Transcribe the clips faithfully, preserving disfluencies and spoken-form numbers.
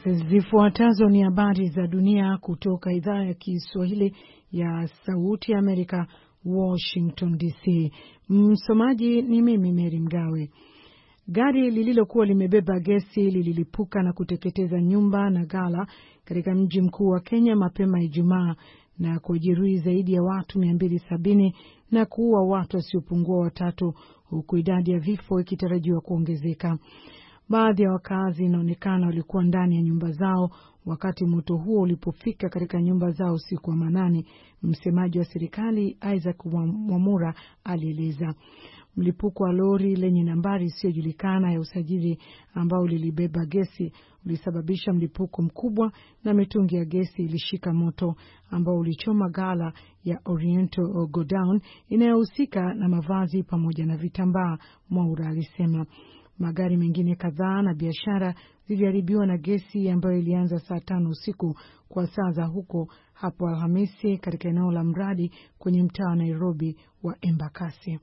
Zifuatazo ni habari za dunia kutoka idhaa ya Kiswahili ya Sauti ya Amerika, Washington D C. Msomaji ni mimi Mary Mgawe. Gari lililokuwa limebeba gesi lililipuka na kuteketeza nyumba na ghala katika mji mkuu wa Kenya mapema Ijumaa na kujeruhi zaidi ya watu mia mbili sabini na kuua watu wasiopungua watatu, huku idadi ya vifo ikitarajiwa kuongezeka. Baadhi ya wakazi inaonekana walikuwa ndani ya nyumba zao wakati moto huo ulipofika katika nyumba zao usiku wa manane. Msemaji wa serikali Isaac Mwamura alieleza. Mlipuko wa lori lenye nambari isiyojulikana ya usajili ambao lilibeba gesi ulisababisha mlipuko mkubwa na mitungi ya gesi ilishika moto ambao ulichoma ghala ya Oriental Godown inayohusika na mavazi pamoja na vitambaa, Mwaura alisema. Magari mengine kadhaa na biashara ziliharibiwa na gesi ambayo ilianza saa tano usiku kwa saa za huko hapo Alhamisi katika eneo la mradi kwenye mtaa wa Nairobi wa Embakasi.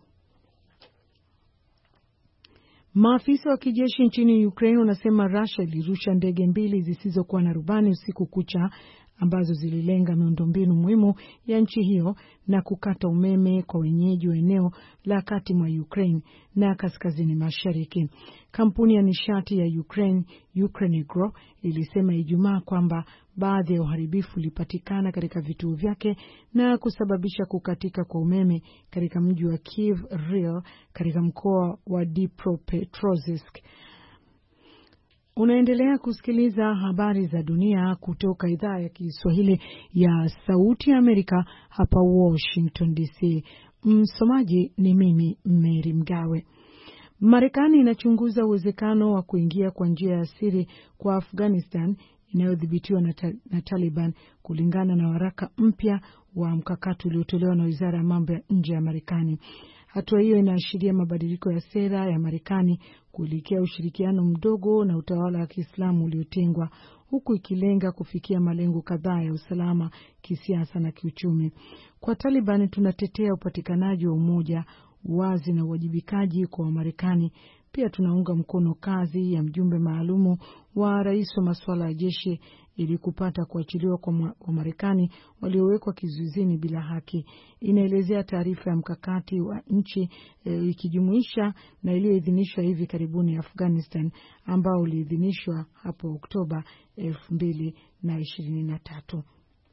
Maafisa wa kijeshi nchini Ukraine wanasema Russia ilirusha ndege mbili zisizokuwa na rubani usiku kucha ambazo zililenga miundombinu muhimu ya nchi hiyo na kukata umeme kwa wenyeji wa eneo la kati mwa Ukraine na kaskazini mashariki. Kampuni ya nishati ya Ukraine, Ukrenegro, ilisema Ijumaa kwamba baadhi ya uharibifu ulipatikana katika vituo vyake na kusababisha kukatika kwa umeme katika mji wa Kiev Real katika mkoa wa Dnipropetrovsk. Unaendelea kusikiliza habari za dunia kutoka idhaa ya Kiswahili ya Sauti ya Amerika hapa Washington D C. Msomaji ni mimi Mary Mgawe. Marekani inachunguza uwezekano wa kuingia kwa njia ya siri kwa Afghanistan inayodhibitiwa na, ta, na Taliban kulingana na waraka mpya wa mkakati uliotolewa na Wizara ya Mambo ya Nje ya Marekani. Hatua hiyo inaashiria mabadiliko ya sera ya Marekani kuelekea ushirikiano mdogo na utawala wa Kiislamu uliotengwa, huku ikilenga kufikia malengo kadhaa ya usalama, kisiasa na kiuchumi. Kwa Taliban, tunatetea upatikanaji wa umoja, uwazi na uwajibikaji kwa Wamarekani. Pia tunaunga mkono kazi ya mjumbe maalumu wa rais wa masuala ya jeshi ili kupata kuachiliwa kwa Wamarekani waliowekwa kizuizini bila haki, inaelezea taarifa ya mkakati wa nchi e, ikijumuisha na iliyoidhinishwa hivi karibuni Afghanistan ambao uliidhinishwa hapo Oktoba elfu mbili na ishirini na tatu.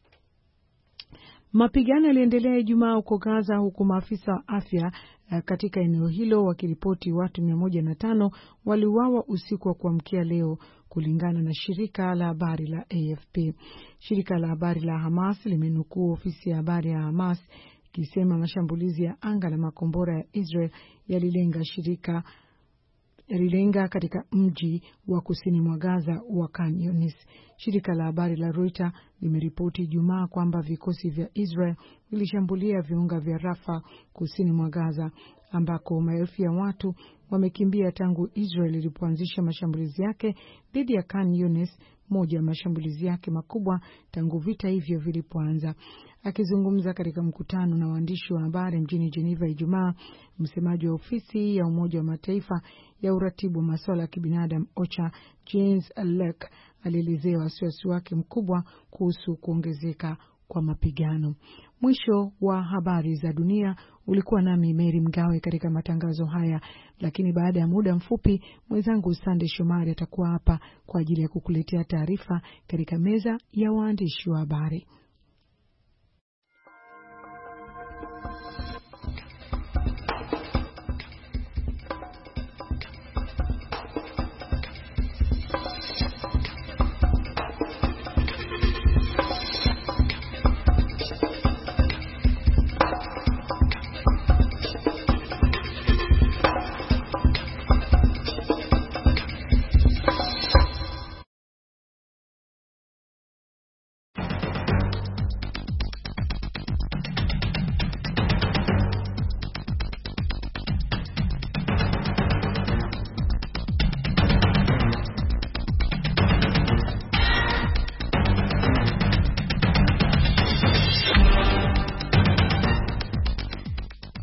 Mapigano yaliendelea Ijumaa huko Gaza, huku maafisa wa afya katika eneo hilo wakiripoti watu mia moja na tano waliuawa usiku wa kuamkia leo, kulingana na shirika la habari la A F P. Shirika la habari la Hamas limenukuu ofisi ya habari ya Hamas ikisema mashambulizi ya anga na makombora ya Israel yalilenga shirika yalilenga katika mji wa kusini mwa Gaza wa Khan Yunis. Shirika la habari la Reuters limeripoti Ijumaa kwamba vikosi vya Israel vilishambulia viunga vya Rafah kusini mwa Gaza ambako maelfu ya watu wamekimbia tangu Israel ilipoanzisha mashambulizi yake dhidi ya Khan Yunis, moja ya mashambulizi yake makubwa tangu vita hivyo vilipoanza. Akizungumza katika mkutano na waandishi wa habari mjini Geneva Ijumaa, msemaji wa ofisi ya Umoja wa Mataifa ya uratibu wa masuala ya kibinadamu OCHA, James Lake, alielezea wasiwasi wake mkubwa kuhusu kuongezeka kwa mapigano. Mwisho wa habari za dunia. Ulikuwa nami Mary Mgawe katika matangazo haya, lakini baada ya muda mfupi mwenzangu Sande Shomari atakuwa hapa kwa ajili ya kukuletea taarifa katika meza ya waandishi wa habari.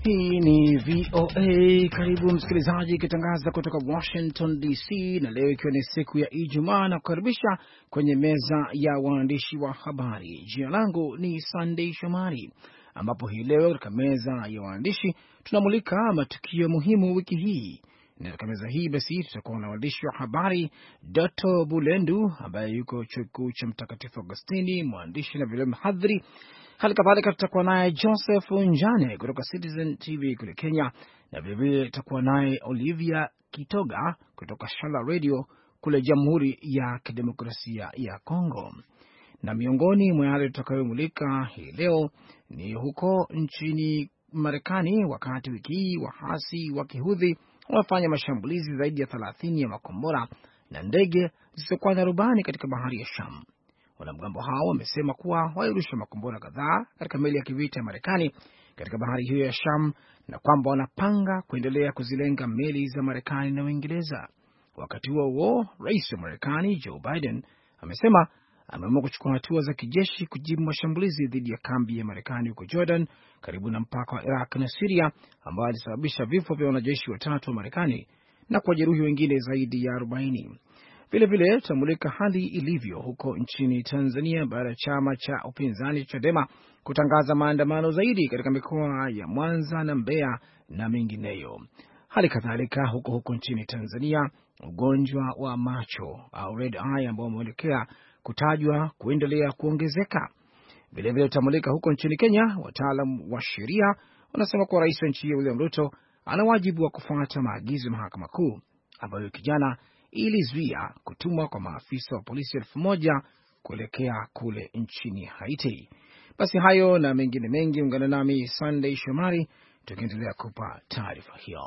Hii ni V O A. Karibu msikilizaji, ikitangaza kutoka Washington D C, na leo ikiwa ni siku ya Ijumaa, na kukaribisha kwenye meza ya waandishi wa habari. Jina langu ni Sunday Shomari, ambapo hii leo katika meza ya waandishi tunamulika matukio muhimu wiki hii. Na katika meza hii basi tutakuwa na waandishi wa habari Doto Bulendu ambaye yuko chuo kikuu cha Mtakatifu Agostini, mwandishi na vile mhadhiri. Hali kadhalika tutakuwa naye Joseph Njane kutoka Citizen T V kule Kenya, na vile vile tutakuwa naye Olivia Kitoga kutoka Shala Radio kule Jamhuri ya Kidemokrasia ya Kongo. Na miongoni mwa yale tutakayomulika hii leo ni huko nchini Marekani, wakati wiki hii wahasi wa Kihudhi wamefanya mashambulizi zaidi ya thelathini ya makombora na ndege zisizokuwa na rubani katika bahari ya Sham. Wanamgambo hao wamesema kuwa walirusha makombora kadhaa katika meli ya kivita ya Marekani katika bahari hiyo ya Sham, na kwamba wanapanga kuendelea kuzilenga meli za Marekani na Uingereza. Wakati huo huo, rais wa Marekani Joe Biden amesema ameamua kuchukua hatua za kijeshi kujibu mashambulizi dhidi ya kambi ya Marekani huko Jordan karibu na mpaka wa Iraq na Syria, ambayo alisababisha vifo vya wanajeshi watatu wa Marekani na kujeruhi wengine zaidi ya arobaini. Vile vile tutamulika hali ilivyo huko nchini Tanzania baada ya chama cha upinzani Chadema kutangaza maandamano zaidi katika mikoa ya Mwanza na Mbeya na mengineyo. Hali kadhalika huko huko nchini Tanzania, ugonjwa wa macho au red eye ambao umeelekea kutajwa kuendelea kuongezeka. Vile vile tutamulika huko nchini Kenya, wataalamu wa sheria wanasema kwa rais wa nchi hiyo William Ruto ana wajibu wa kufuata maagizo ya mahakama kuu ambayo kijana ilizuia kutumwa kwa maafisa wa polisi elfu moja kuelekea kule nchini Haiti. Basi hayo na mengine mengi, ungana nami Sunday Shomari tukiendelea kupa taarifa hiyo.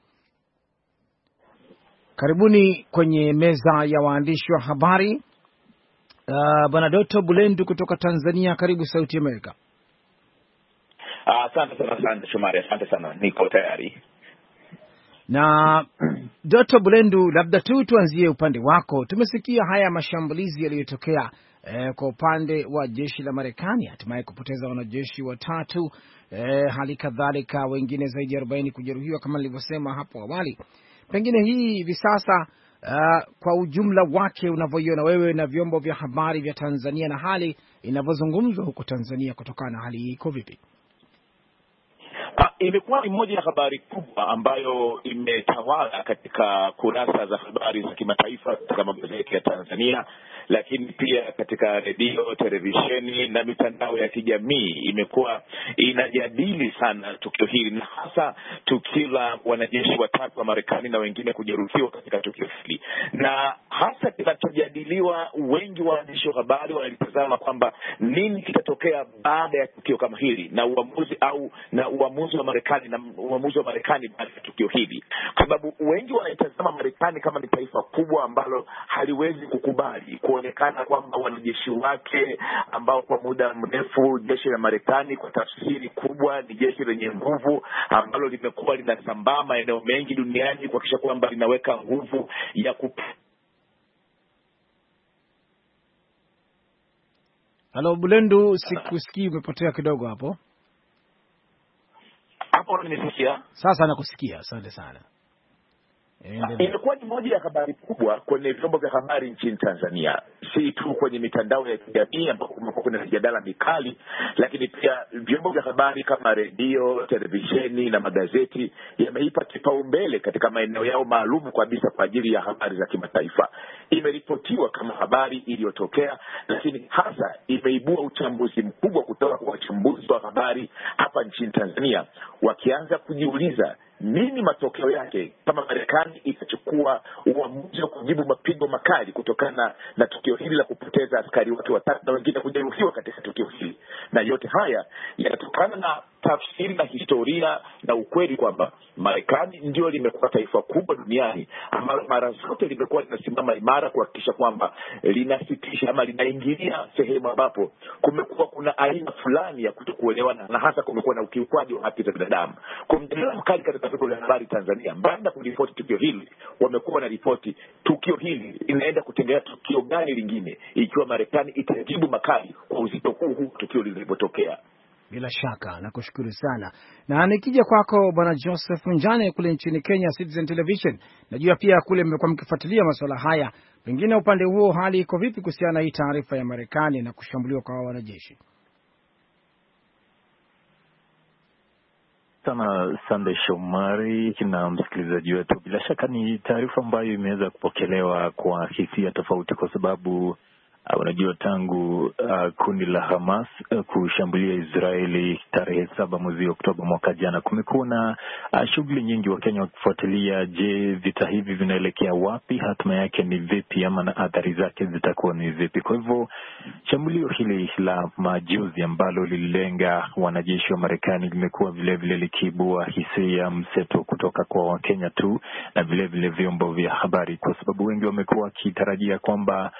Karibuni kwenye meza ya waandishi wa habari. Uh, Bwana Doto Bulendu kutoka Tanzania, karibu Sauti Amerika. Asante uh, sana sana Shomari, asante sana, niko tayari. Na Doto Bulendu, labda tu tuanzie upande wako. Tumesikia haya mashambulizi yaliyotokea eh, kwa upande wa jeshi la Marekani, hatimaye kupoteza wanajeshi watatu, eh, hali kadhalika wengine zaidi ya arobaini kujeruhiwa kama nilivyosema hapo awali. Pengine hii hivi sasa uh, kwa ujumla wake unavyoiona wewe na vyombo vya habari vya Tanzania na hali inavyozungumzwa huko Tanzania kutokana na hali hii iko vipi? Imekuwa ni moja ya habari kubwa ambayo imetawala katika kurasa za habari za kimataifa katika magazeti ya Tanzania, lakini pia katika redio, televisheni na mitandao ya kijamii. Imekuwa inajadili sana tukio hili, na hasa tukio la wanajeshi watatu wa Marekani na wengine kujeruhiwa katika tukio hili. Na hasa kinachojadiliwa, wengi wa waandishi wa habari wanalitazama kwamba nini kitatokea baada ya tukio kama hili, na uamuzi au na uamuzi wa Marekani na uamuzi wa Marekani baada ya tukio hili, kwa sababu wengi wanaitazama Marekani kama ni taifa kubwa ambalo haliwezi kukubali kuonekana kwamba wanajeshi wake ambao kwa muda mrefu, jeshi la Marekani kwa tafsiri kubwa ni jeshi lenye nguvu ambalo limekuwa linasambaa maeneo mengi duniani kuhakikisha kwamba linaweka nguvu ya kup... Halo Bulendu, sikusikii, umepotea kidogo hapo. Hapo unanisikia? Sasa nakusikia, asante sana. Imekuwa ni moja ya habari kubwa kwenye vyombo vya habari nchini Tanzania, si tu kwenye mitandao ya kijamii ambapo kumekuwa kuna mijadala mikali, lakini pia vyombo vya habari kama redio, televisheni na magazeti yameipa kipaumbele katika maeneo yao maalum kabisa kwa ajili ya habari za kimataifa. Imeripotiwa kama habari iliyotokea, lakini hasa imeibua uchambuzi mkubwa kutoka kwa wachambuzi wa habari hapa nchini Tanzania, wakianza kujiuliza nini matokeo yake kama Marekani itachukua uamuzi wa kujibu mapigo makali kutokana na tukio hili la kupoteza askari wake watatu na wengine kujeruhiwa katika tukio hili. Na yote haya yanatokana na tafsiri na historia na ukweli kwamba Marekani ndio limekuwa taifa kubwa duniani ambalo mara zote limekuwa linasimama imara kuhakikisha kwamba linasitisha ama linaingilia sehemu ambapo kumekuwa kuna aina fulani ya kutokuelewana, na hasa kumekuwa na ukiukwaji wa haki za binadamu. Kwa mjadala mkali katika vyombo vya habari Tanzania, baada ya kuripoti tukio hili, wamekuwa na ripoti tukio hili inaenda kutendea tukio gani lingine ikiwa Marekani itajibu makali kwa uzito huu huu tukio lilipotokea. Bila shaka, nakushukuru sana. Na nikija kwako Bwana Joseph Njane kule nchini Kenya, Citizen Television, najua pia kule mmekuwa mkifuatilia masuala haya, pengine upande huo hali iko vipi kuhusiana na hii taarifa ya Marekani na kushambuliwa kwa wanajeshi? Sana Sunday Shomari na msikilizaji wetu, bila shaka ni taarifa ambayo imeweza kupokelewa kwa hisia tofauti, kwa sababu Uh, unajua tangu uh, kundi la Hamas uh, kushambulia Israeli tarehe saba mwezi Oktoba mwaka jana, kumekuwa na uh, shughuli nyingi wa Kenya wakifuatilia, je, vita hivi vinaelekea wapi, hatima yake ni vipi, ama na athari zake zitakuwa ni vipi. Kwa hivyo shambulio hili la majuzi ambalo lililenga wanajeshi wa Marekani limekuwa vile vile likiibua hisia mseto kutoka kwa Wakenya tu na vile vile vyombo vya habari, kwa sababu wengi wamekuwa wakitarajia kwamba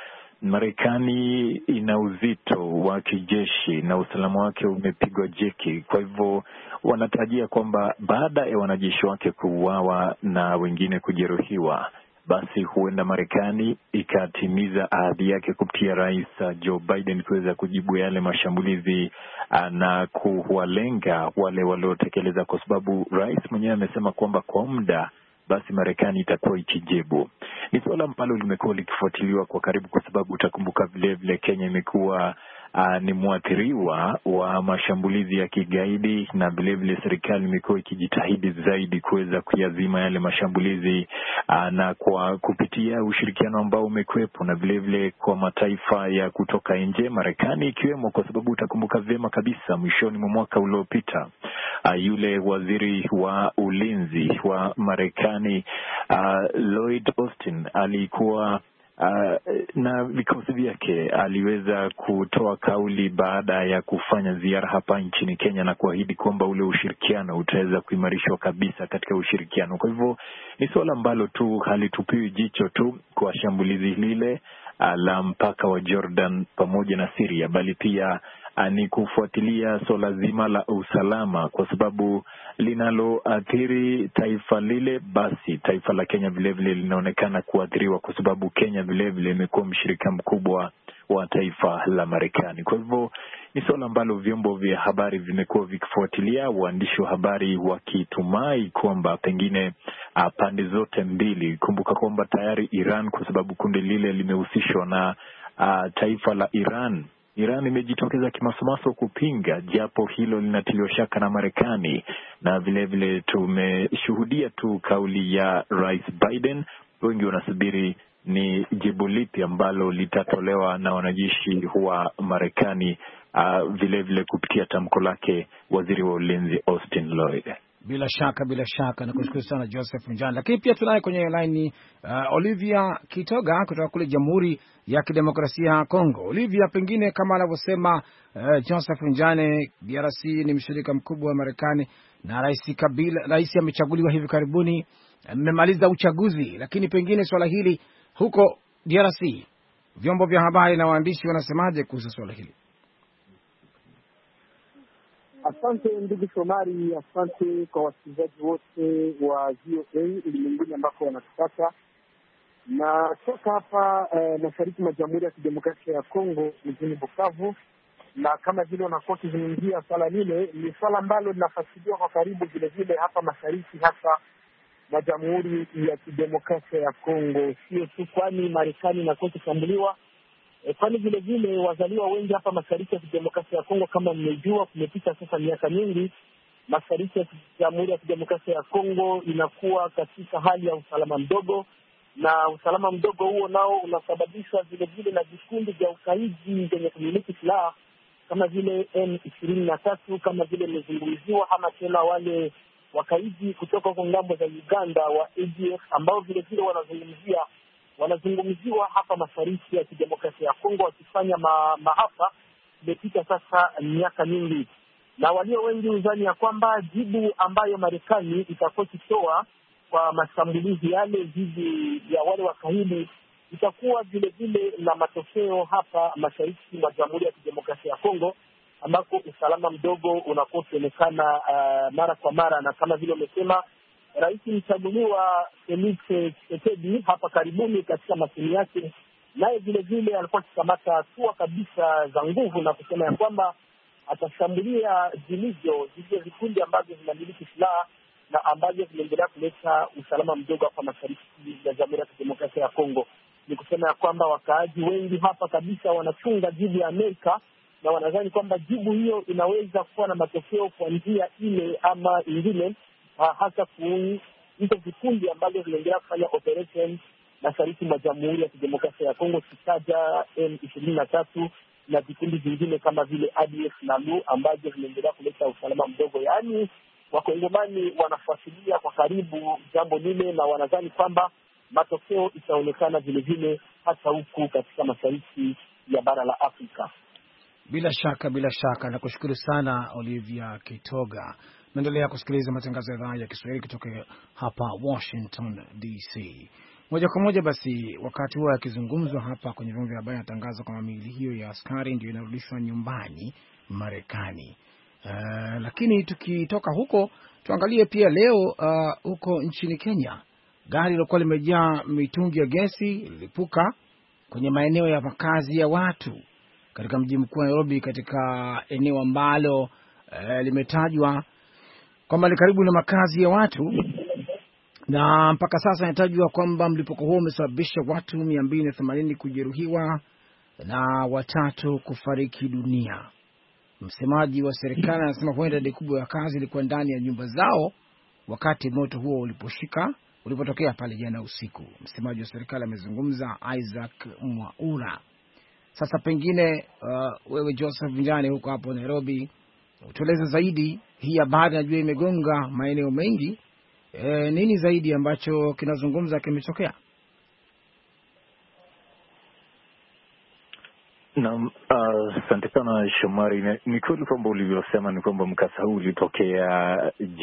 Marekani ina uzito wa kijeshi na usalama wake umepigwa jeki. Kwa hivyo wanatarajia kwamba baada ya wanajeshi wake kuuawa na wengine kujeruhiwa, basi huenda Marekani ikatimiza ahadi yake kupitia Rais Joe Biden kuweza kujibu yale mashambulizi na kuwalenga wale waliotekeleza, kwa sababu rais mwenyewe amesema kwamba kwa muda basi Marekani itakuwa ikijibu. Ni suala ambalo limekuwa likifuatiliwa kwa karibu, kwa sababu utakumbuka vile vile Kenya imekuwa uh, ni mwathiriwa wa mashambulizi ya kigaidi, na vile vile serikali imekuwa ikijitahidi zaidi kuweza kuyazima yale mashambulizi uh, na kwa kupitia ushirikiano ambao umekuwepo na vile vile kwa mataifa ya kutoka nje, Marekani ikiwemo, kwa sababu utakumbuka vyema kabisa mwishoni mwa mwaka uliopita uh, yule waziri wa ulinzi wa Marekani uh, Lloyd Austin alikuwa Uh, na vikosi vyake aliweza kutoa kauli baada ya kufanya ziara hapa nchini Kenya na kuahidi kwamba ule ushirikiano utaweza kuimarishwa kabisa katika ushirikiano. Kwa hivyo ni suala ambalo tu halitupiwi jicho tu kwa shambulizi lile uh, la mpaka wa Jordan pamoja na Syria, bali pia uh, ni kufuatilia suala zima la usalama, kwa sababu linaloathiri taifa lile, basi taifa la Kenya vile vile linaonekana kuathiriwa, kwa sababu Kenya vile vile imekuwa mshirika mkubwa wa taifa la Marekani. Kwa hivyo ni suala ambalo vyombo vya habari vimekuwa vikifuatilia, waandishi wa habari wakitumai kwamba pengine uh, pande zote mbili, kumbuka kwamba tayari Iran, kwa sababu kundi lile limehusishwa na uh, taifa la Iran, Iran imejitokeza kimasomaso kupinga, japo hilo linatiliwa shaka na Marekani. Na vile vile tumeshuhudia tu kauli ya Rais Biden. Wengi wanasubiri ni jibu lipi ambalo litatolewa na wanajeshi wa Marekani, uh, vile vile kupitia tamko lake waziri wa ulinzi Austin Lloyd. Bila shaka, bila shaka, na kushukuru sana Joseph Njane. Lakini pia tunaye kwenye line uh, Olivia Kitoga kutoka kule Jamhuri ya Kidemokrasia ya Kongo. Olivia, pengine kama anavyosema uh, Joseph Njane, D R C ni mshirika mkubwa wa Marekani na Rais Kabila, rais amechaguliwa hivi karibuni, mmemaliza uchaguzi, lakini pengine swala hili huko D R C, vyombo vya habari na waandishi wanasemaje kuhusu swala hili? Asante ndugu Shomari, asante kwa wasikilizaji wote wa V O A ulimwenguni ambako wanatupata. Na toka hapa eh, mashariki mwa Jamhuri ya Kidemokrasia ya Kongo mjini Bukavu, na kama vile wanakuwa kizungumzia swala lile, ni swala ambalo linafuatiliwa kwa karibu vile vile hapa mashariki hasa mwa Jamhuri ya Kidemokrasia ya Kongo. Sio tu kwani Marekani inakuwa ikishambuliwa, E, kwani vile vile wazaliwa wengi hapa mashariki ya Kidemokrasia ya Kongo, kama mmejua, kumepita sasa miaka mingi, mashariki ya Jamhuri ya Kidemokrasia ya Kongo inakuwa katika hali ya usalama mdogo, na usalama mdogo huo nao unasababishwa vile vile na vikundi vya ukaidi vyenye kumiliki silaha kama vile M ishirini na tatu, kama vile imezungumziwa, ama tena wale wakaidi kutoka kwa ngambo za Uganda wa A D F ambao vile vile wanazungumzia wanazungumziwa hapa mashariki ya Kidemokrasia ya Kongo, wakifanya ma, maafa. Imepita sasa miaka mingi, na walio wengi uzani ya kwamba jibu ambayo Marekani itakuwa ikitoa kwa mashambulizi yale dhidi ya wale wakaidi itakuwa vile vile na matokeo hapa mashariki mwa Jamhuri ya Kidemokrasia ya Kongo, ambako usalama mdogo unakuwa ukionekana uh, mara kwa mara. Na kama vile umesema, rais mchaguliwa Felix Tshisekedi hapa karibuni katika masemi yake, naye vile vile alikuwa akikamata hatua kabisa za nguvu na kusema ya kwamba atashambulia vilivyo vivyo vikundi ambavyo vinamiliki silaha na ambavyo vinaendelea kuleta usalama mdogo hapa mashariki ya Jamhuri ya Kidemokrasia ya Kongo. Ni kusema ya kwamba wakaaji wengi hapa kabisa wanachunga jibu ya Amerika na wanadhani kwamba jibu hiyo inaweza kuwa na matokeo kwa njia ile ama ingine, hasa hizo vikundi ambavyo vinaendelea kufanya operation mashariki mwa Jamhuri ya Kidemokrasia ya Kongo, kitaja M ishirini na tatu na vikundi vingine kama vile A D F na L U ambavyo vinaendelea kuleta usalama mdogo. Yaani Wakongomani wanafuatilia kwa karibu jambo lile na wanadhani kwamba matokeo itaonekana vile vile hata huku katika mashariki ya bara la Afrika. Bila shaka, bila shaka. Nakushukuru sana Olivia Kitoga. Naendelea kusikiliza matangazo ya idhaa ya Kiswahili kutoka hapa Washington D C. Moja kwa moja basi, wakati huo akizungumzwa hapa kwenye vyombo vya habari natangaza kwamba miili hiyo ya askari ndio inarudishwa nyumbani Marekani. Uh, lakini tukitoka huko tuangalie pia leo uh, huko nchini Kenya, gari lilokuwa limejaa mitungi ya gesi lilipuka kwenye maeneo ya makazi ya watu katika mji mkuu wa Nairobi, katika eneo ambalo uh, limetajwa kwamba ni karibu na makazi ya watu, na mpaka sasa inatajwa kwamba mlipuko huo umesababisha watu mia mbili na themanini kujeruhiwa na watatu kufariki dunia. Msemaji wa serikali anasema huenda idadi kubwa ya kazi ilikuwa ndani ya nyumba zao wakati moto huo uliposhika ulipotokea pale jana usiku. Msemaji wa serikali amezungumza, Isaac Mwaura. Sasa pengine uh, wewe Joseph Njane huko hapo Nairobi, utueleze zaidi hii habari. Najua imegonga maeneo mengi. E, nini zaidi ambacho kinazungumza kimetokea? Naam, asante uh, sana Shomari. Ni kweli kwamba ulivyosema ni kwamba mkasa huu ulitokea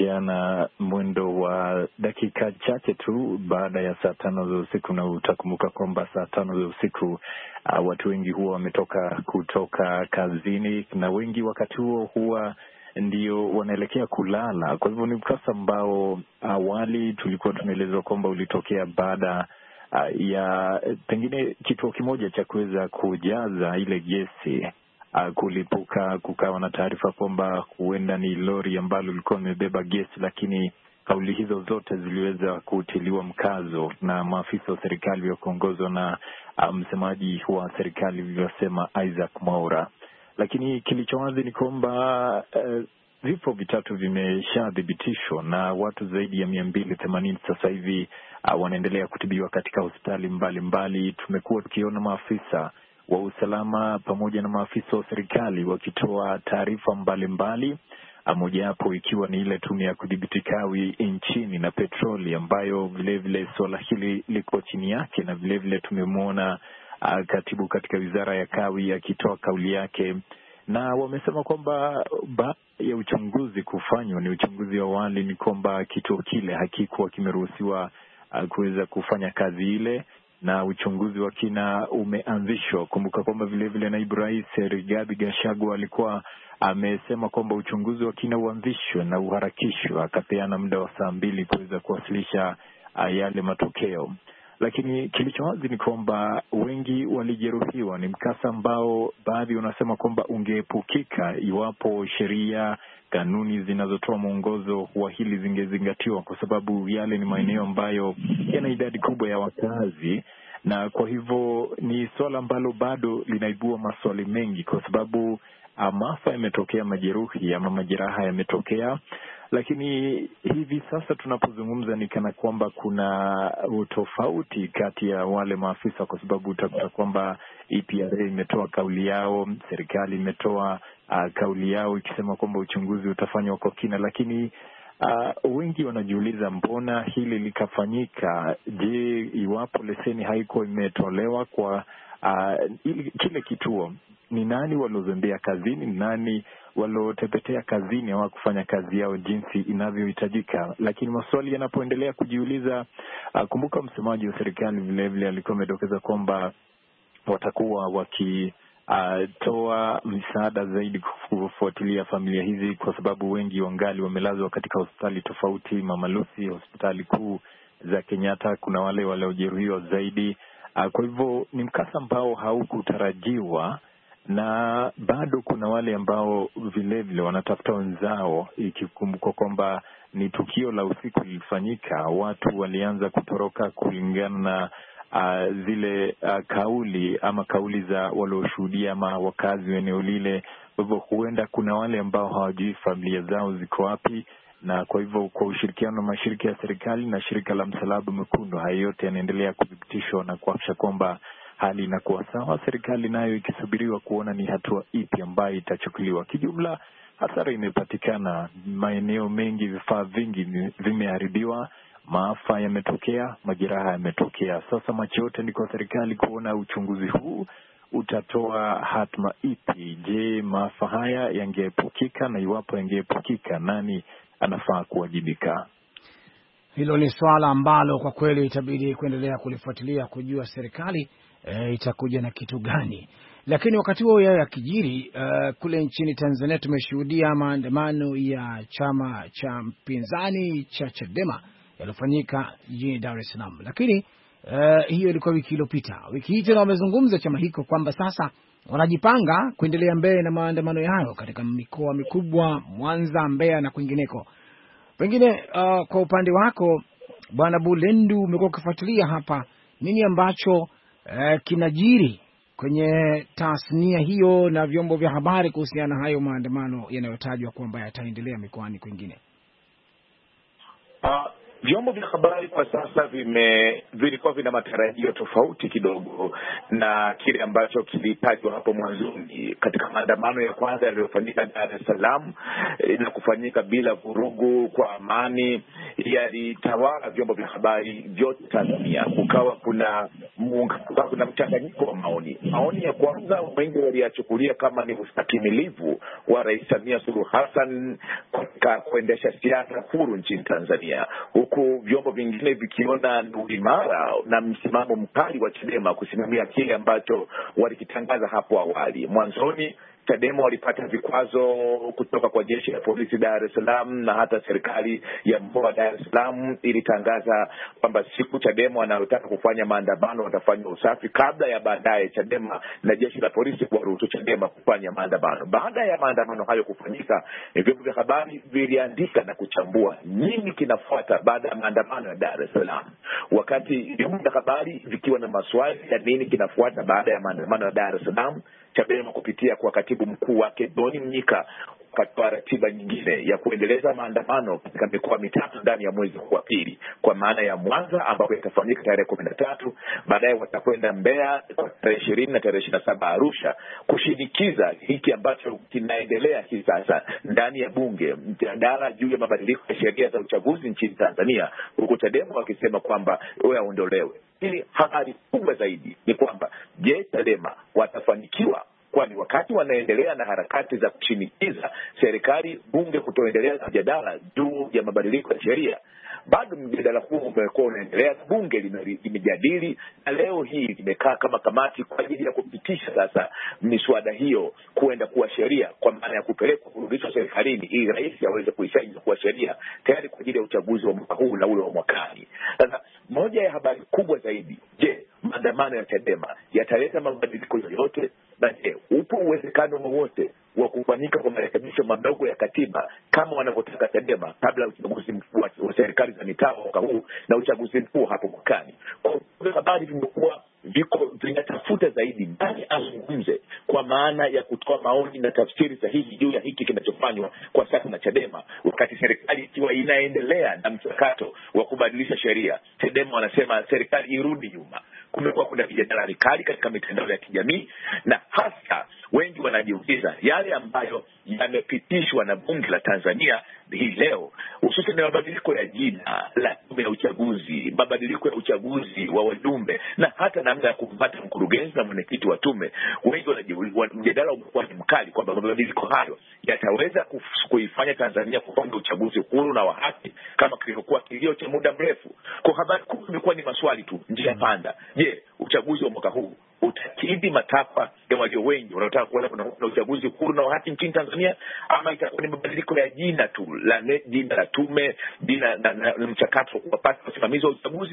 jana mwendo wa dakika chache tu baada ya saa tano za usiku, na utakumbuka kwamba saa tano za usiku uh, watu wengi huwa wametoka kutoka kazini, na wengi wakati huo huwa ndio wanaelekea kulala. Kwa hivyo ni mkasa ambao awali tulikuwa tunaelezwa kwamba ulitokea baada uh, ya pengine kituo kimoja cha kuweza kujaza ile gesi uh, kulipuka. Kukawa na taarifa kwamba huenda ni lori ambalo lilikuwa limebeba gesi, lakini kauli hizo zote ziliweza kutiliwa mkazo na maafisa wa serikali wakiongozwa na uh, msemaji wa serikali vilivyosema Isaac Mwaura. Lakini kilichowazi ni kwamba uh, vifo vitatu vimeshadhibitishwa na watu zaidi ya mia mbili themanini sasa hivi uh, wanaendelea kutibiwa katika hospitali mbalimbali. Tumekuwa tukiona maafisa wa usalama pamoja na maafisa wa serikali wakitoa taarifa mbalimbali, mojawapo ikiwa ni ile tume ya kudhibiti kawi nchini na petroli, ambayo vile vile swala hili liko chini yake, na vile vile tumemwona Uh, katibu katika wizara ya kawi akitoa kauli yake, na wamesema kwamba baada ya uchunguzi kufanywa, ni uchunguzi wa awali, ni kwamba kituo kile hakikuwa kimeruhusiwa uh, kuweza kufanya kazi ile, na uchunguzi wa kina umeanzishwa. Kumbuka kwamba vile vile naibu rais Rigathi Gachagua alikuwa amesema kwamba uchunguzi wa kina uanzishwe na uharakishwe, akapeana muda wa saa mbili kuweza kuwasilisha uh, yale matokeo. Lakini kilichowazi ni kwamba wengi walijeruhiwa. Ni mkasa ambao baadhi wanasema kwamba ungeepukika iwapo sheria, kanuni zinazotoa mwongozo wa hili zingezingatiwa, kwa sababu yale ni maeneo ambayo yana idadi kubwa ya wakazi, na kwa hivyo ni swala ambalo bado linaibua maswali mengi, kwa sababu maafa yametokea, majeruhi ama majeraha yametokea. Lakini hivi sasa tunapozungumza ni kana kwamba kuna utofauti kati ya wale maafisa, kwa sababu utakuta kwamba E P R A imetoa kauli yao, serikali imetoa uh, kauli yao ikisema kwamba uchunguzi utafanywa kwa kina. Lakini uh, wengi wanajiuliza mbona hili likafanyika? Je, iwapo leseni haikuwa imetolewa kwa uh, ili, kile kituo, ni nani waliozembea kazini? Ni nani waliotepetea kazini au kufanya kazi yao jinsi inavyohitajika? Lakini maswali yanapoendelea kujiuliza, uh, kumbuka msemaji wa serikali vile vile alikuwa amedokeza kwamba watakuwa wakitoa uh, misaada zaidi kufuatilia familia hizi, kwa sababu wengi wangali wamelazwa katika hospitali tofauti, Mama Lucy, hospitali kuu za Kenyatta, kuna wale waliojeruhiwa zaidi. Uh, kwa hivyo ni mkasa ambao haukutarajiwa, na bado kuna wale ambao vile vile wanatafuta wenzao, ikikumbukwa kwamba ni tukio la usiku lilifanyika. Watu walianza kutoroka kulingana na uh, zile uh, kauli ama kauli za walioshuhudia ama wakazi wa eneo lile. Kwa hivyo huenda kuna wale ambao hawajui familia zao ziko wapi, na kwa hivyo kwa ushirikiano na mashirika ya serikali na shirika la Msalaba Mwekundu, hayo yote yanaendelea kuthibitishwa na kuhakikisha kwamba hali inakuwa sawa, serikali nayo ikisubiriwa kuona ni hatua ipi ambayo itachukuliwa. Kijumla hasara imepatikana, maeneo mengi, vifaa vingi vimeharibiwa, maafa yametokea, majeraha yametokea. Sasa macho yote ni kwa serikali kuona uchunguzi huu utatoa hatma ipi. Je, maafa haya yangeepukika, na iwapo yangeepukika, nani anafaa kuwajibika? Hilo ni swala ambalo kwa kweli itabidi kuendelea kulifuatilia kujua serikali e, itakuja na kitu gani. Lakini wakati huo ya kijiri uh, kule nchini Tanzania tumeshuhudia maandamano ya chama cha mpinzani cha Chadema yaliyofanyika jijini Dar es Salaam. Lakini uh, hiyo ilikuwa wiki iliyopita. Wiki hii tena wamezungumza chama hiko kwamba sasa wanajipanga kuendelea mbele na maandamano yao katika mikoa mikubwa, Mwanza, Mbeya na kwingineko. Pengine uh, kwa upande wako Bwana Bulendu, umekuwa ukifuatilia hapa, nini ambacho uh, kinajiri kwenye tasnia hiyo na vyombo vya habari kuhusiana na hayo maandamano yanayotajwa kwamba yataendelea mikoani kwingine? Uh, vyombo vya habari kwa sasa vime vilikuwa vina matarajio tofauti kidogo na kile ambacho kilitajwa hapo mwanzoni katika maandamano ya kwanza yaliyofanyika Dar es Salaam na kufanyika bila vurugu, kwa amani. Yalitawala vyombo vya habari vyote Tanzania. Kukawa kuna muunga, kuna mchanganyiko wa maoni. Maoni ya kwanza wengi waliyachukulia kama ni ustakimilivu wa Rais Samia Suluhu Hassan katika kuendesha siasa huru nchini Tanzania, huku vyombo vingine vikiona ni uimara na msimamo mkali wa Chadema kusimamia kile ambacho walikitangaza hapo awali. Mwanzoni Chadema walipata vikwazo kutoka kwa jeshi la polisi Dar es Salaam, na hata serikali ya mkoa wa Dar es Salaam ilitangaza kwamba siku Chadema wanayotaka kufanya maandamano watafanya usafi, kabla ya baadaye Chadema na jeshi la polisi kuwaruhusu Chadema kufanya maandamano. Baada ya maandamano hayo kufanyika, vyombo vya habari viliandika na kuchambua nini kinafuata baada ya maandamano ya Dar es Salaam, wakati vyombo vya habari vikiwa na maswali ya nini kinafuata baada ya maandamano ya Dar es Salaam. Chadema kupitia kwa katibu mkuu wake Doni Mnyika katoa ratiba nyingine ya kuendeleza maandamano katika mikoa mitatu ndani ya mwezi wa pili, kwa maana ya Mwanza ambapo itafanyika tarehe kumi na tatu, baadaye watakwenda Mbeya tarehe ishirini na tarehe ishirini na saba Arusha, kushinikiza hiki ambacho kinaendelea hivi sasa ndani ya bunge, mjadala juu ya mabadiliko ya sheria za uchaguzi nchini Tanzania, huku Chadema wakisema kwamba yaondolewe. Ili habari kubwa zaidi ni kwamba je, Chadema watafanikiwa? Kwani wakati wanaendelea na harakati za kushinikiza serikali bunge kutoendelea na mjadala juu ya mabadiliko ya sheria, bado mjadala huu umekuwa unaendelea. Bunge limejadili na leo hii limekaa kama kamati kwa ajili ya kupitisha sasa miswada hiyo kuenda kuwa sheria, kwa maana ya kupelekwa kurudishwa serikalini ili rais aweze kuisaini kuwa sheria tayari kwa ajili ya uchaguzi wa mwaka huu na ule wa mwakani. Sasa moja ya habari kubwa zaidi, je, maandamano ya Chadema yataleta mabadiliko yoyote? Na je, upo uwezekano wowote wa kufanyika kwa marekebisho madogo ya katiba kama wanavyotaka Chadema kabla ya uchaguzi mkuu wa serikali za mitaa mwaka huu na uchaguzi mkuu hapo mwakani? Kwa habari vimekuwa viko vinatafuta zaidi nani azungumze, kwa maana ya kutoa maoni na tafsiri sahihi juu ya hiki kinachofanywa kwa sasa na Chadema, wakati serikali ikiwa inaendelea na mchakato wa kubadilisha sheria. Chadema wanasema serikali irudi nyuma. Kumekuwa kuna mijadala mikali katika mitandao ya kijamii, na hasa wengi wanajiuliza yale ambayo yamepitishwa na bunge la Tanzania hii leo, hususan na mabadiliko ya jina la tume ya uchaguzi, mabadiliko ya uchaguzi wa wajumbe, na hata namna ya kumpata mkurugenzi na mwenyekiti wa tume. Wengi wanajiuliza, mjadala umekuwa ni mkali kwamba mabadiliko hayo yataweza kuifanya Tanzania kufanya uchaguzi huru na wa haki kama kilivyokuwa kilio cha muda mrefu. Kwa habari kubwa imekuwa ni maswali tu, njia panda. Je, uchaguzi wa mwaka huu utakidhi matakwa ya walio wengi wanaotaka kuona kuna uchaguzi huru na wa haki nchini Tanzania, ama itakuwa ni mabadiliko ya jina tu, la jina la tume, jina na, na, na mchakato wa kupata usimamizi wa uchaguzi?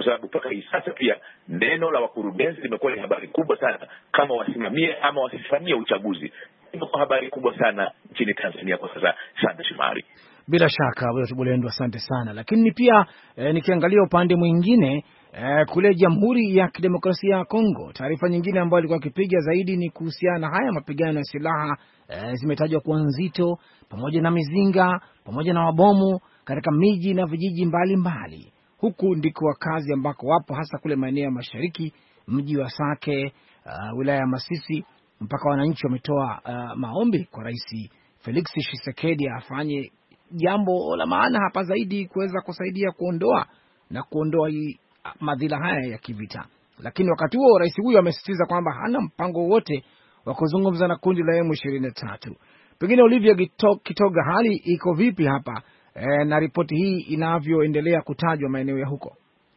kwa sababu mpaka hii sasa pia neno la wakurugenzi limekuwa ni habari kubwa sana, kama wasimamie ama wasisimamie uchaguzi. Imekuwa habari kubwa sana nchini Tanzania kwa sasa. Asante Shomari. Bila shaka Bwana Bulendo, asante sana. Lakini pia eh, nikiangalia upande mwingine eh, kule Jamhuri ya Kidemokrasia ya Kongo, taarifa nyingine ambayo alikuwa akipiga zaidi ni kuhusiana na haya mapigano ya silaha eh, zimetajwa kuwa nzito, pamoja na mizinga, pamoja na wabomu katika miji na vijiji mbalimbali mbali. Huku ndiko wakazi ambako wapo hasa kule maeneo ya mashariki, mji wa Sake, uh, wilaya ya Masisi, mpaka wananchi wametoa uh, maombi kwa Rais Felix Tshisekedi afanye jambo la maana hapa zaidi kuweza kusaidia kuondoa na kuondoa hii madhila haya ya kivita. Lakini wakati huo rais huyo amesisitiza kwamba hana mpango wote wa kuzungumza na kundi la M ishirini na tatu. Pengine Olivia Kitoga, hali iko vipi hapa e, na ripoti hii inavyoendelea kutajwa maeneo ya huko?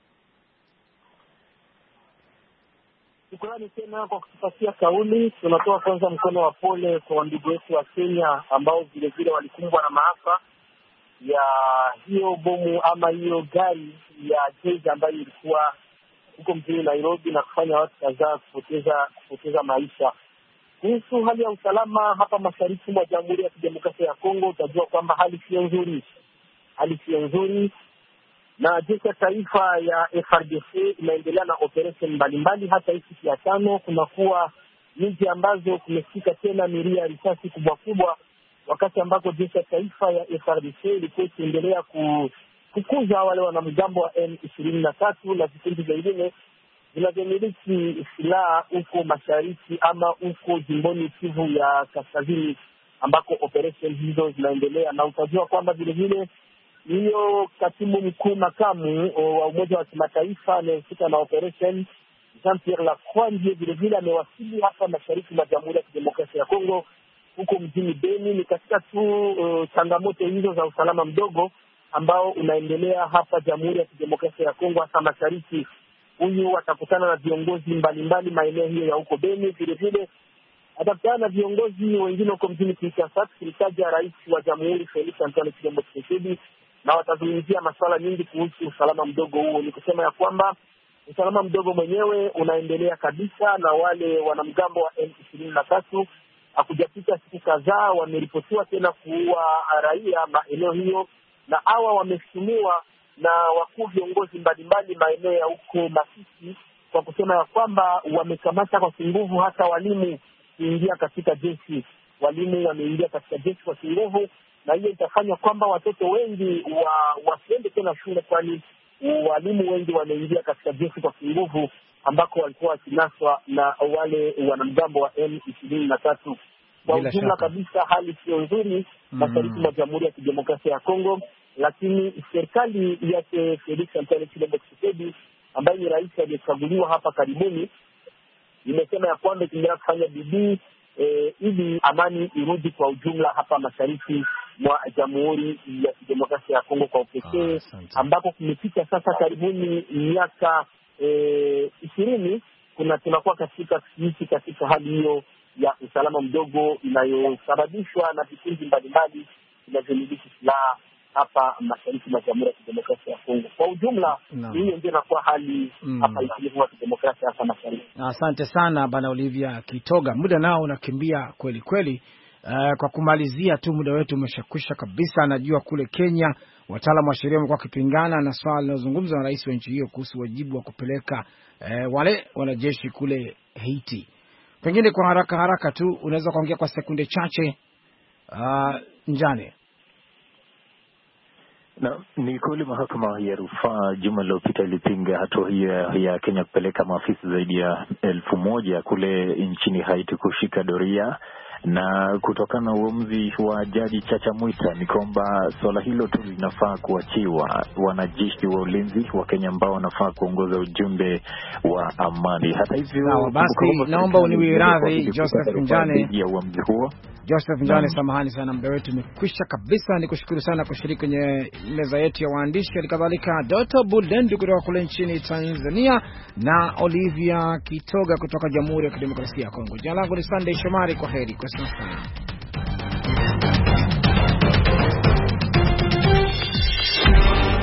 Shukrani tena kwa kutupatia kauli. Tunatoa kwanza mkono wa pole kwa ndugu wetu wa Kenya ambao vile vile walikumbwa na maafa ya hiyo bomu ama hiyo gari ya jeshi ambayo ilikuwa huko mjini Nairobi na kufanya watu kadhaa kupoteza kupoteza maisha. Kuhusu hali ya usalama hapa mashariki mwa Jamhuri ya Kidemokrasia ya Kongo, utajua kwamba hali sio nzuri, hali sio nzuri, na jeshi ya taifa ya F A R D C inaendelea na operation mbalimbali. Hata hii siku ya tano kunakuwa miji ambazo kumefika tena miria ya risasi kubwa kubwa, wakati ambako jeshi ya taifa ya F A R D C ilikuwa ikiendelea kukuza wale wanamgambo wa M ishirini na tatu na vikundi vingine vinavyomiliki silaha huko mashariki ama huko jimboni Kivu ya kaskazini ambako operation hizo zinaendelea. Na utajua kwamba vile vile hiyo katibu mkuu makamu wa Umoja wa Kimataifa anayehusika na operation Jean-Pierre Lacroix ndiye vile vile amewasili hapa mashariki mwa Jamhuri ya Kidemokrasia ya Kongo huko mjini Beni. Ni katika tu uh, changamoto hizo za usalama mdogo ambao unaendelea hapa Jamhuri ya Kidemokrasia ya Kongo hasa mashariki. Huyu atakutana na viongozi mbalimbali maeneo hiyo ya huko Beni. Vile vile atakutana na viongozi wengine huko mjini Kinshasa, kiritaja rais wa Jamhuri Felix Antoine Tshisekedi, na watazungumzia masuala nyingi kuhusu usalama mdogo huo. Ni kusema ya kwamba usalama mdogo mwenyewe unaendelea kabisa, na wale wanamgambo wa M ishirini na tatu hakujapita siku kadhaa wameripotiwa tena kuua raia maeneo hiyo, na hawa wameshutumiwa na wakuu viongozi mbalimbali maeneo ya huko Masisi kwa kusema ya kwamba wamekamata kwa kinguvu hata walimu kuingia katika jeshi. Walimu wameingia katika jeshi kwa kinguvu, na hiyo itafanya kwamba watoto wengi wa wasiende tena shule, kwani walimu wengi wameingia katika jeshi kwa kinguvu ambako walikuwa wakinaswa na wale wanamgambo wa M ishirini na tatu. Kwa ujumla kabisa hali sio nzuri mashariki mwa Jamhuri ya Kidemokrasia ya Kongo, lakini serikali yake Felix Antoine Tshisekedi ambaye ni rais aliyechaguliwa hapa karibuni imesema ya kwamba itaendelea kufanya bidii e, ili amani irudi kwa ujumla hapa mashariki mwa Jamhuri ya Kidemokrasia ya Kongo kwa upekee, ah, ambapo kumepita sasa karibuni miaka ishirini e, kuna tunakuwa katika nchi katika hali hiyo ya usalama mdogo inayosababishwa na vikundi mbalimbali vinavyomiliki silaha hapa mashariki mwa Jamhuri ya Kidemokrasia ya Kongo. Kwa ujumla no. hiyo ndio inakuwa hali mm. hapa nchini kwa kidemokrasia hapa mashariki. Asante sana Bwana Olivia Kitoga, muda nao unakimbia kweli kweli. Uh, kwa kumalizia tu, muda wetu umeshakwisha kabisa. Najua kule Kenya wataalamu wa sheria wamekuwa wakipingana na swala linalozungumzwa na rais wa nchi hiyo kuhusu wajibu wa kupeleka uh, wale wanajeshi kule Haiti. Pengine kwa haraka haraka tu unaweza kuongea kwa sekunde chache uh, Njane. Na ni kweli mahakama ya rufaa juma lililopita ilipinga hatua hiyo ya Kenya kupeleka maafisa zaidi ya elfu moja kule nchini Haiti kushika doria, na kutokana na uamuzi wa Jaji Chacha Mwita ni kwamba swala hilo tu linafaa kuachiwa wanajeshi wa ulinzi wa Kenya ambao wanafaa kuongoza ujumbe wa amani. Hata hivyo basi naomba uniwie radhi Joseph Njane ya uamuzi huo. Joseph Njane, samahani sana, muda wetu umekwisha kabisa. Nikushukuru sana kushiriki kwenye meza yetu ya waandishi, halikadhalika Doctor Bulendo kutoka kule nchini Tanzania na Olivia Kitoga kutoka Jamhuri ya Kidemokrasia ya Kongo. Jina langu ni Sunday Shomari, kwa heri kwa sasa.